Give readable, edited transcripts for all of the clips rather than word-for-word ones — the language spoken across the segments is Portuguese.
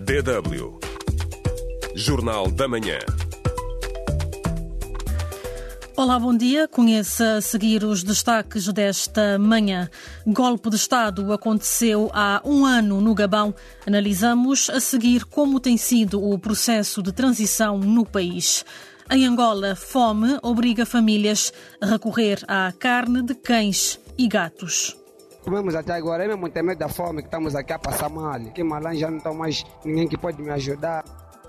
DW Jornal da Manhã. Olá, bom dia. Conheça a seguir os destaques desta manhã. Golpe de Estado aconteceu há um ano no Gabão. Analisamos a seguir como tem sido o processo de transição no país. Em Angola, fome obriga famílias a recorrer à carne de cães e gatos. Comemos até agora, eu mesmo tenho medo da fome, que estamos aqui a passar mal. Aqui em Malan já não está mais ninguém que pode me ajudar.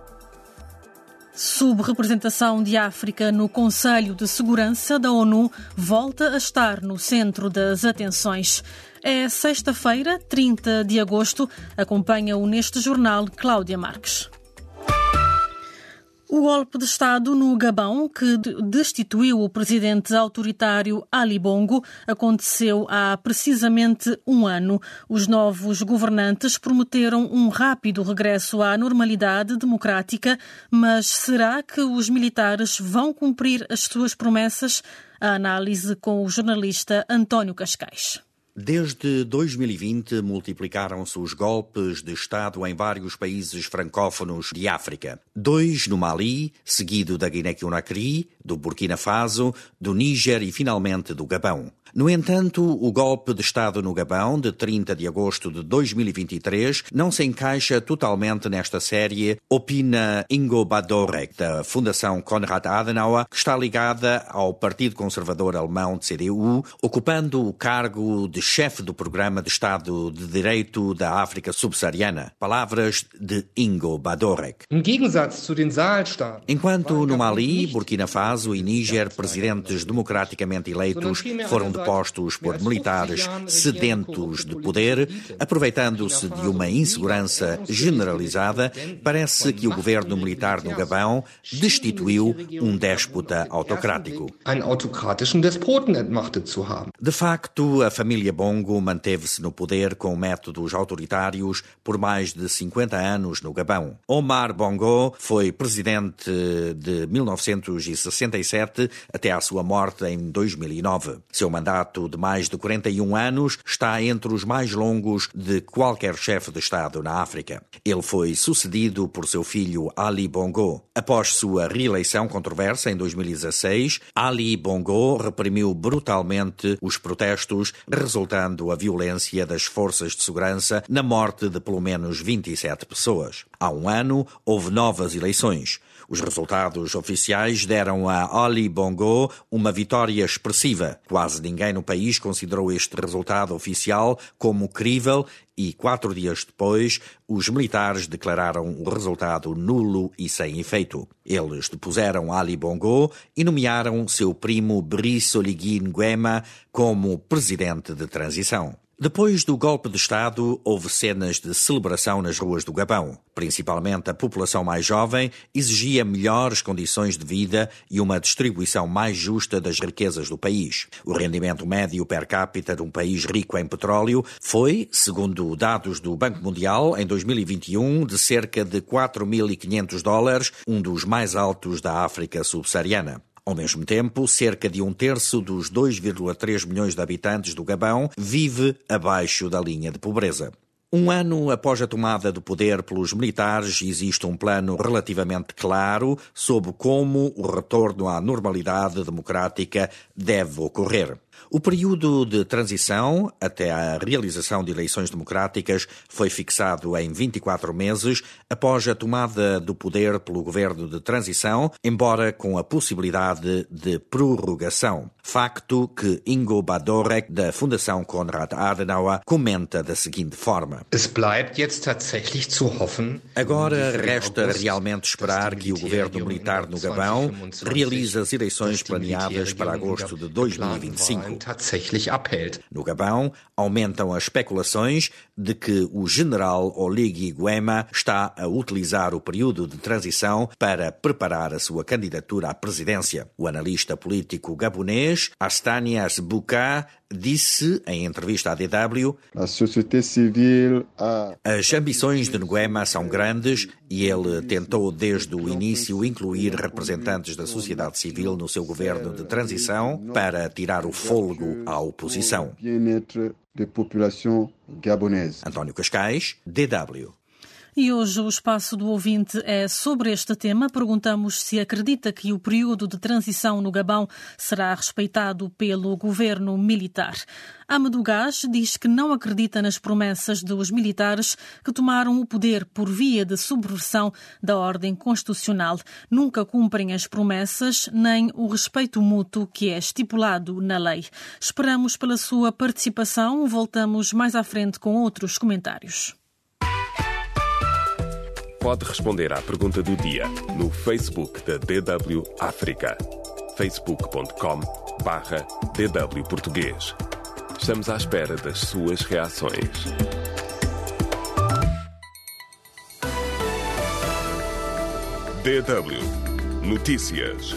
Subrepresentação de África no Conselho de Segurança da ONU volta a estar no centro das atenções. É sexta-feira, 30 de agosto. Acompanha-o neste jornal Cláudia Marques. O golpe de Estado no Gabão, que destituiu o presidente autoritário Ali Bongo, aconteceu há precisamente um ano. Os novos governantes prometeram um rápido regresso à normalidade democrática, mas será que os militares vão cumprir as suas promessas? A análise com o jornalista António Cascais. Desde 2020, multiplicaram-se os golpes de Estado em vários países francófonos de África. 2 no Mali, seguido da Guiné-Conakry, do Burkina Faso, do Níger e, finalmente, do Gabão. No entanto, o golpe de Estado no Gabão, de 30 de agosto de 2023, não se encaixa totalmente nesta série, opina Ingo Badorek, da Fundação Konrad Adenauer, que está ligada ao Partido Conservador Alemão de CDU, ocupando o cargo de chefe do Programa de Estado de Direito da África Subsaariana. Palavras de Ingo Badorek. Enquanto no Mali, Burkina Faso e Níger, presidentes democraticamente eleitos foram postos por militares sedentos de poder, aproveitando-se de uma insegurança generalizada, parece que o governo militar no Gabão destituiu um déspota autocrático. De facto, a família Bongo manteve-se no poder com métodos autoritários por mais de 50 anos no Gabão. Omar Bongo foi presidente de 1967 até à sua morte em 2009. Seu mandato de mais de 41 anos está entre os mais longos de qualquer chefe de Estado na África. Ele foi sucedido por seu filho Ali Bongo. Após sua reeleição controversa em 2016, Ali Bongo reprimiu brutalmente os protestos, resultando a violência das forças de segurança na morte de pelo menos 27 pessoas. Há um ano, houve novas eleições. Os resultados oficiais deram a Ali Bongo uma vitória expressiva. Quase ninguém no país considerou este resultado oficial como crível e 4 dias depois, os militares declararam o resultado nulo e sem efeito. Eles depuseram Ali Bongo e nomearam seu primo Brice Oligui Nguema como presidente de transição. Depois do golpe de Estado, houve cenas de celebração nas ruas do Gabão. Principalmente a população mais jovem exigia melhores condições de vida e uma distribuição mais justa das riquezas do país. O rendimento médio per capita de um país rico em petróleo foi, segundo dados do Banco Mundial, em 2021, de cerca de $4.500, um dos mais altos da África subsaariana. Ao mesmo tempo, cerca de 1/3 dos 2,3 milhões de habitantes do Gabão vive abaixo da linha de pobreza. Um ano após a tomada do poder pelos militares, existe um plano relativamente claro sobre como o retorno à normalidade democrática deve ocorrer. O período de transição até a realização de eleições democráticas foi fixado em 24 meses após a tomada do poder pelo governo de transição, embora com a possibilidade de prorrogação. Facto que Ingo Badorek, da Fundação Konrad Adenauer, comenta da seguinte forma. Agora resta realmente esperar que o governo militar no Gabão realize as eleições planeadas para agosto de 2025. No Gabão, aumentam as especulações de que o general Oligui Nguema está a utilizar o período de transição para preparar a sua candidatura à presidência. O analista político gabonês Astanias Bouka disse, em entrevista à DW, as ambições de Nguema são grandes e ele tentou desde o início incluir representantes da sociedade civil no seu governo de transição para tirar o fôlego à oposição. António Cascais, DW. E hoje o espaço do ouvinte é sobre este tema. Perguntamos se acredita que o período de transição no Gabão será respeitado pelo governo militar. Amadou Gás diz que não acredita nas promessas dos militares que tomaram o poder por via de subversão da ordem constitucional. Nunca cumprem as promessas nem o respeito mútuo que é estipulado na lei. Esperamos pela sua participação. Voltamos mais à frente com outros comentários. Pode responder à pergunta do dia no Facebook da DW África. facebook.com/DW Português. Estamos à espera das suas reações. DW Notícias.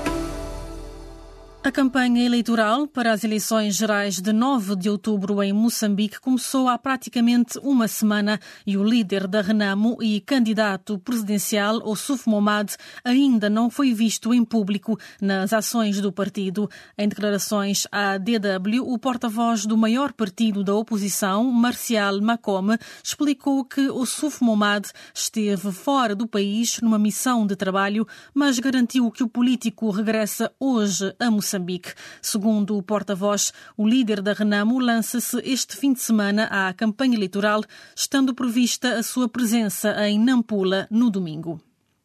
A campanha eleitoral para as eleições gerais de 9 de outubro em Moçambique começou há praticamente uma semana e o líder da Renamo e candidato presidencial, Oussouf Momad, ainda não foi visto em público nas ações do partido. Em declarações à DW, o porta-voz do maior partido da oposição, Marcial Makome, explicou que Oussouf Momad esteve fora do país numa missão de trabalho, mas garantiu que o político regressa hoje a Moçambique. Segundo o porta-voz, o líder da Renamo lança-se este fim de semana à campanha eleitoral, estando prevista a sua presença em Nampula no domingo.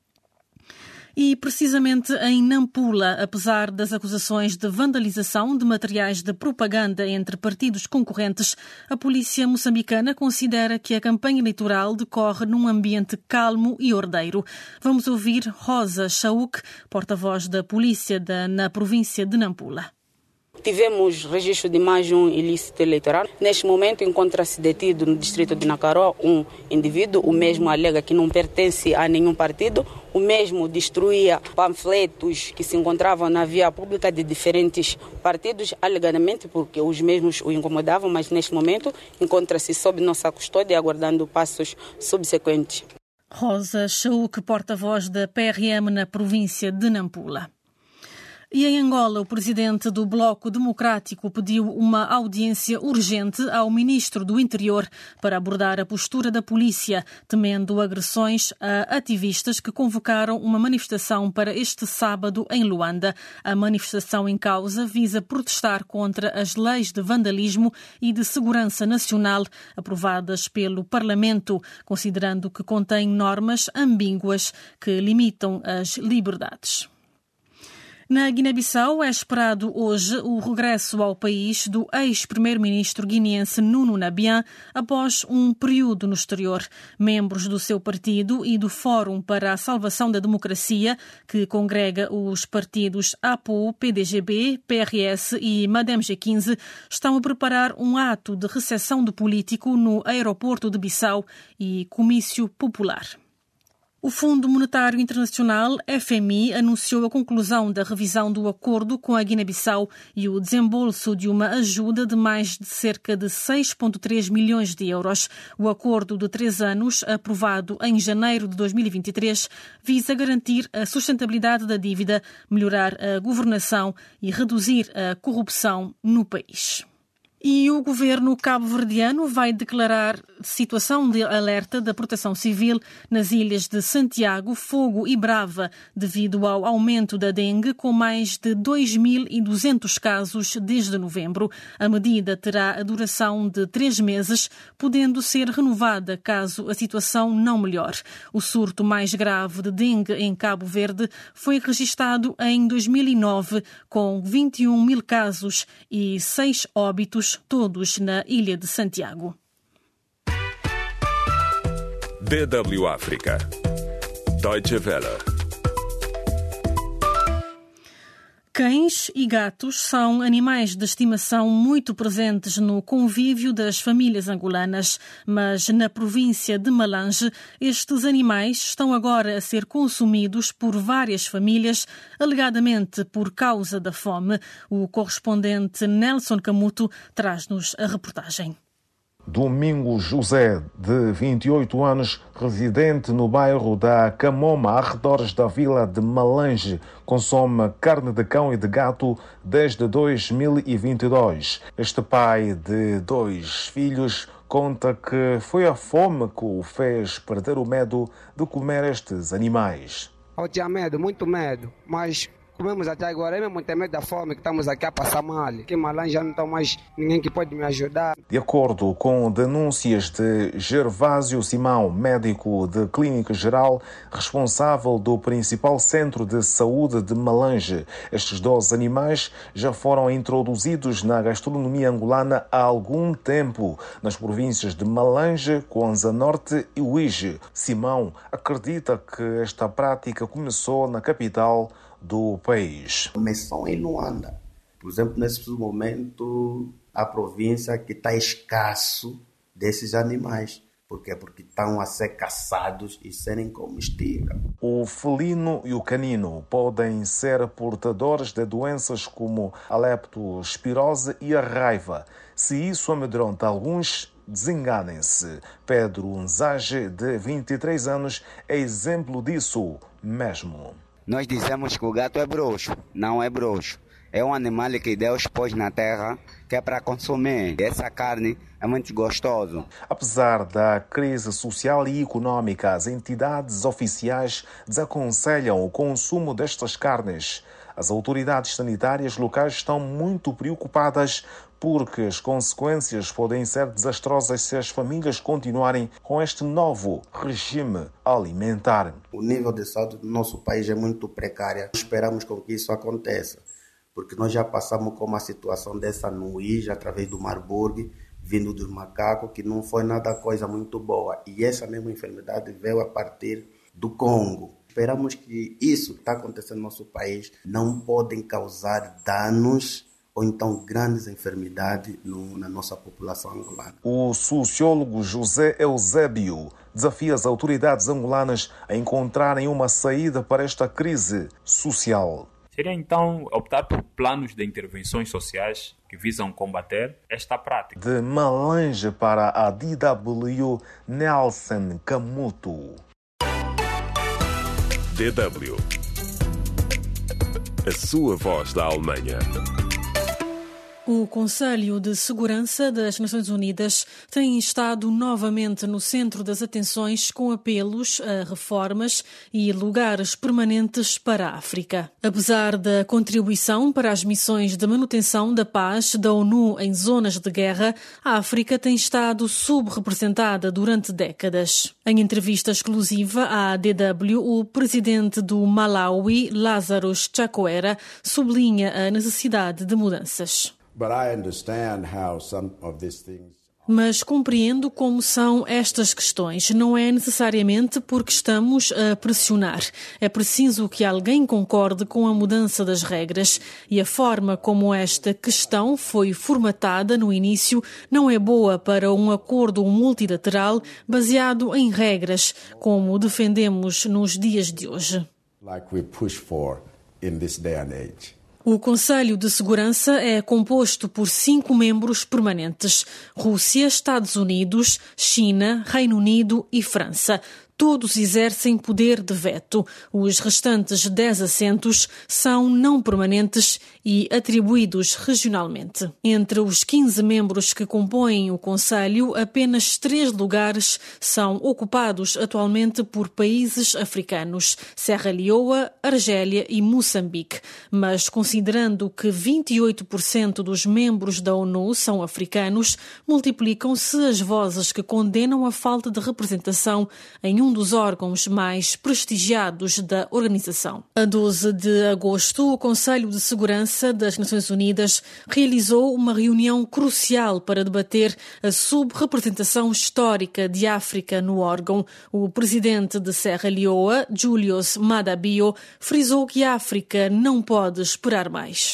E precisamente em Nampula, apesar das acusações de vandalização de materiais de propaganda entre partidos concorrentes, a polícia moçambicana considera que a campanha eleitoral decorre num ambiente calmo e ordeiro. Vamos ouvir Rosa Chauk, porta-voz da polícia na província de Nampula. Tivemos registro de mais um ilícito eleitoral. Neste momento encontra-se detido no distrito de Nacaró um indivíduo, o mesmo alega que não pertence a nenhum partido, o mesmo destruía panfletos que se encontravam na via pública de diferentes partidos, alegadamente porque os mesmos o incomodavam, mas neste momento encontra-se sob nossa custódia aguardando passos subsequentes. Rosa Chauk, porta-voz da PRM na província de Nampula. E em Angola, o presidente do Bloco Democrático pediu uma audiência urgente ao ministro do Interior para abordar a postura da polícia, temendo agressões a ativistas que convocaram uma manifestação para este sábado em Luanda. A manifestação em causa visa protestar contra as leis de vandalismo e de segurança nacional aprovadas pelo Parlamento, considerando que contêm normas ambíguas que limitam as liberdades. Na Guiné-Bissau é esperado hoje o regresso ao país do ex-primeiro-ministro guineense Nuno Nabian após um período no exterior. Membros do seu partido e do Fórum para a Salvação da Democracia, que congrega os partidos APO, PDGB, PRS e Madem G15, estão a preparar um ato de recepção do político no aeroporto de Bissau e comício popular. O Fundo Monetário Internacional, FMI, anunciou a conclusão da revisão do acordo com a Guiné-Bissau e o desembolso de uma ajuda de mais de cerca de 6,3 milhões de euros. O acordo de 3 anos, aprovado em janeiro de 2023, visa garantir a sustentabilidade da dívida, melhorar a governação e reduzir a corrupção no país. E o governo cabo-verdiano vai declarar situação de alerta da Proteção Civil nas ilhas de Santiago, Fogo e Brava, devido ao aumento da dengue, com mais de 2.200 casos desde novembro. A medida terá a duração de 3 meses, podendo ser renovada caso a situação não melhore. O surto mais grave de dengue em Cabo Verde foi registado em 2009, com 21 mil casos e 6 óbitos, todos na ilha de Santiago. DW África. Deutsche Welle. Cães e gatos são animais de estimação muito presentes no convívio das famílias angolanas, mas na província de Malange, estes animais estão agora a ser consumidos por várias famílias, alegadamente por causa da fome. O correspondente Nelson Camuto traz-nos a reportagem. Domingos José, de 28 anos, residente no bairro da Camoma, arredores da vila de Malange, consome carne de cão e de gato desde 2022. Este pai de 2 filhos conta que foi a fome que o fez perder o medo de comer estes animais. Eu tinha medo, muito medo, mas comemos até agora. Eu mesmo tenho medo da fome, que estamos aqui a passar mal. Aqui em Malange já não está mais ninguém que pode me ajudar. De acordo com denúncias de Gervásio Simão, médico de clínica geral, responsável do principal centro de saúde de Malange, estes 12 animais já foram introduzidos na gastronomia angolana há algum tempo, nas províncias de Malange, Kwanza Norte e Uíge. Simão acredita que esta prática começou na capital do país. Começou em Luanda. Por exemplo, nesse momento, a província que está escasso desses animais. Por quê? Porque estão a ser caçados e serem comestíveis. O felino e o canino podem ser portadores de doenças como a leptospirose e a raiva. Se isso amedronta alguns, desenganem-se. Pedro Nzage, de 23 anos, é exemplo disso mesmo. Nós dizemos que o gato é bruxo. Não é bruxo. É um animal que Deus pôs na terra que é para consumir. Essa carne é muito gostosa. Apesar da crise social e econômica, as entidades oficiais desaconselham o consumo destas carnes. As autoridades sanitárias locais estão muito preocupadas porque as consequências podem ser desastrosas se as famílias continuarem com este novo regime alimentar. O nível de saúde do nosso país é muito precário. Esperamos com que isso aconteça, porque nós já passamos com uma situação dessa no Uíge, através do Marburg, vindo dos macacos, que não foi nada coisa muito boa. E essa mesma enfermidade veio a partir do Congo. Esperamos que isso que está acontecendo no nosso país não podem causar danos ou então grandes enfermidades na nossa população angolana. O sociólogo José Eusébio desafia as autoridades angolanas a encontrarem uma saída para esta crise social. Seria então optar por planos de intervenções sociais que visam combater esta prática. De Malange para a DW, Nelson Camuto. DW. A sua voz da Alemanha. O Conselho de Segurança das Nações Unidas tem estado novamente no centro das atenções com apelos a reformas e lugares permanentes para a África. Apesar da contribuição para as missões de manutenção da paz da ONU em zonas de guerra, a África tem estado subrepresentada durante décadas. Em entrevista exclusiva à DW, o presidente do Malawi, Lazarus Chakwera, sublinha a necessidade de mudanças. Mas compreendo como são estas questões. Não é necessariamente porque estamos a pressionar. É preciso que alguém concorde com a mudança das regras. E a forma como esta questão foi formatada no início não é boa para um acordo multilateral baseado em regras, como defendemos nos dias de hoje. O Conselho de Segurança é composto por 5 membros permanentes: Rússia, Estados Unidos, China, Reino Unido e França. Todos exercem poder de veto. Os restantes 10 assentos são não permanentes e atribuídos regionalmente. Entre os 15 membros que compõem o Conselho, apenas 3 lugares são ocupados atualmente por países africanos: Serra Leoa, Argélia e Moçambique. Mas considerando que 28% dos membros da ONU são africanos, multiplicam-se as vozes que condenam a falta de representação em um dos órgãos mais prestigiados da organização. A 12 de agosto, o Conselho de Segurança das Nações Unidas realizou uma reunião crucial para debater a subrepresentação histórica de África no órgão. O presidente de Serra Leoa, Julius Maada Bio, frisou que a África não pode esperar mais.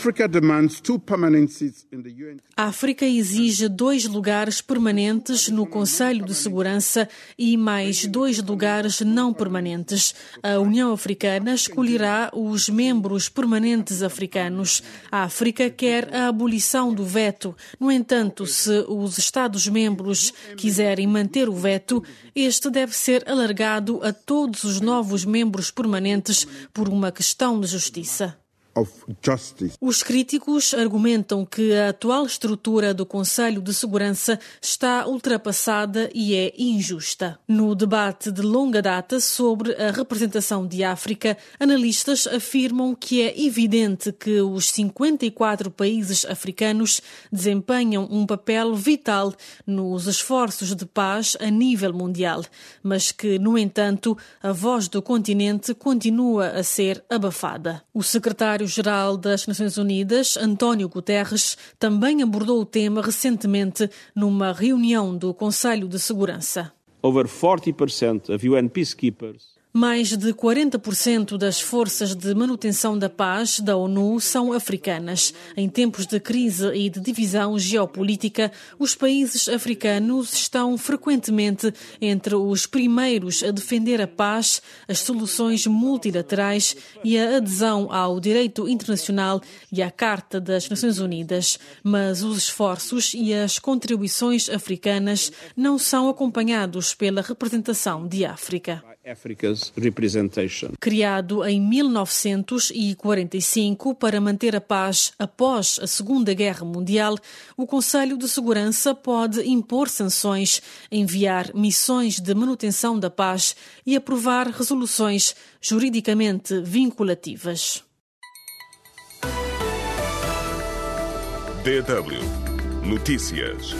A África exige 2 lugares permanentes no Conselho de Segurança e mais 2 lugares não permanentes. A União Africana escolherá os membros permanentes africanos. A África quer a abolição do veto. No entanto, se os Estados-membros quiserem manter o veto, este deve ser alargado a todos os novos membros permanentes por uma questão de justiça. Os críticos argumentam que a atual estrutura do Conselho de Segurança está ultrapassada e é injusta. No debate de longa data sobre a representação de África, analistas afirmam que é evidente que os 54 países africanos desempenham um papel vital nos esforços de paz a nível mundial, mas que, no entanto, a voz do continente continua a ser abafada. O secretário-geral das Nações Unidas, António Guterres, também abordou o tema recentemente numa reunião do Conselho de Segurança. Over 40% of UN peacekeepers. Mais de 40% das forças de manutenção da paz da ONU são africanas. Em tempos de crise e de divisão geopolítica, os países africanos estão frequentemente entre os primeiros a defender a paz, as soluções multilaterais e a adesão ao direito internacional e à Carta das Nações Unidas. Mas os esforços e as contribuições africanas não são acompanhados pela representação de África. Criado em 1945 para manter a paz após a Segunda Guerra Mundial, o Conselho de Segurança pode impor sanções, enviar missões de manutenção da paz e aprovar resoluções juridicamente vinculativas. DW Notícias.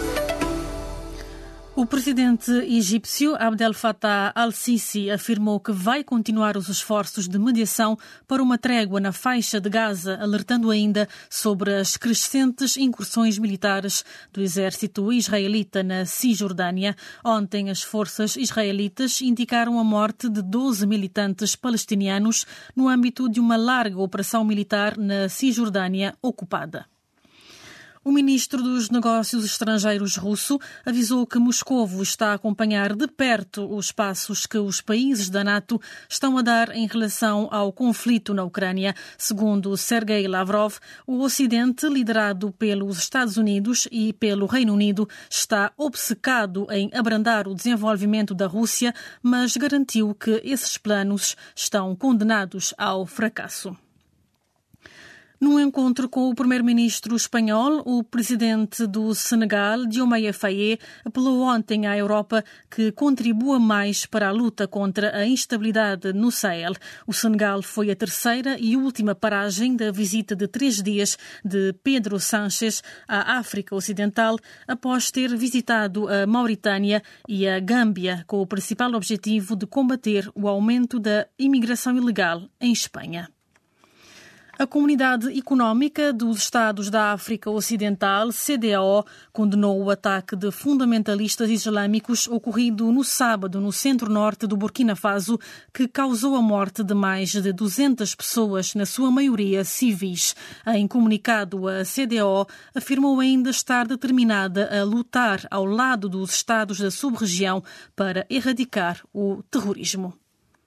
O presidente egípcio Abdel Fattah al-Sisi afirmou que vai continuar os esforços de mediação para uma trégua na faixa de Gaza, alertando ainda sobre as crescentes incursões militares do exército israelita na Cisjordânia. Ontem, as forças israelitas indicaram a morte de 12 militantes palestinianos no âmbito de uma larga operação militar na Cisjordânia ocupada. O ministro dos Negócios Estrangeiros russo avisou que Moscovo está a acompanhar de perto os passos que os países da NATO estão a dar em relação ao conflito na Ucrânia. Segundo Sergei Lavrov, o Ocidente, liderado pelos Estados Unidos e pelo Reino Unido, está obcecado em abrandar o desenvolvimento da Rússia, mas garantiu que esses planos estão condenados ao fracasso. Num encontro com o primeiro-ministro espanhol, o presidente do Senegal, Diomaye Faye, apelou ontem à Europa que contribua mais para a luta contra a instabilidade no Sahel. O Senegal foi a terceira e última paragem da visita de 3 dias de Pedro Sánchez à África Ocidental, após ter visitado a Mauritânia e a Gâmbia, com o principal objetivo de combater o aumento da imigração ilegal em Espanha. A Comunidade Económica dos Estados da África Ocidental, CEDEAO, condenou o ataque de fundamentalistas islâmicos ocorrido no sábado no centro-norte do Burkina Faso, que causou a morte de mais de 200 pessoas, na sua maioria civis. Em comunicado, a CEDEAO afirmou ainda estar determinada a lutar ao lado dos Estados da sub-região para erradicar o terrorismo.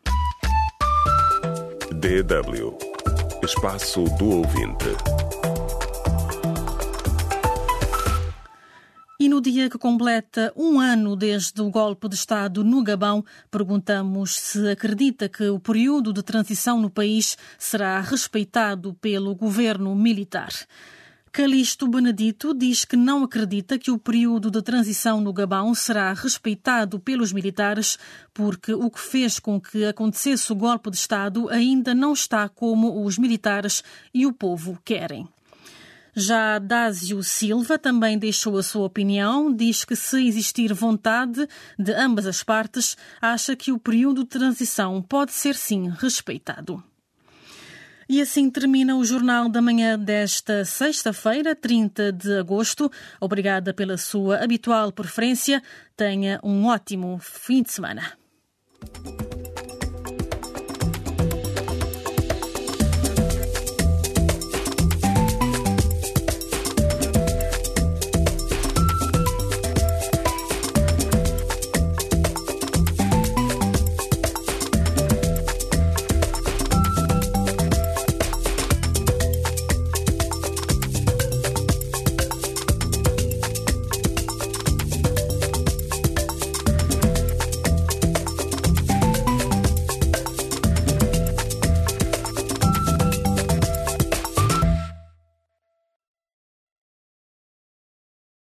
DW Espaço do Ouvinte. E no dia que completa 1 ano desde o golpe de Estado no Gabão, perguntamos se acredita que o período de transição no país será respeitado pelo governo militar. Calixto Benedito diz que não acredita que o período de transição no Gabão será respeitado pelos militares, porque o que fez com que acontecesse o golpe de Estado ainda não está como os militares e o povo querem. Já Dásio Silva também deixou a sua opinião, diz que se existir vontade de ambas as partes, acha que o período de transição pode ser sim respeitado. E assim termina o Jornal da Manhã desta sexta-feira, 30 de agosto. Obrigada pela sua habitual preferência. Tenha um ótimo fim de semana.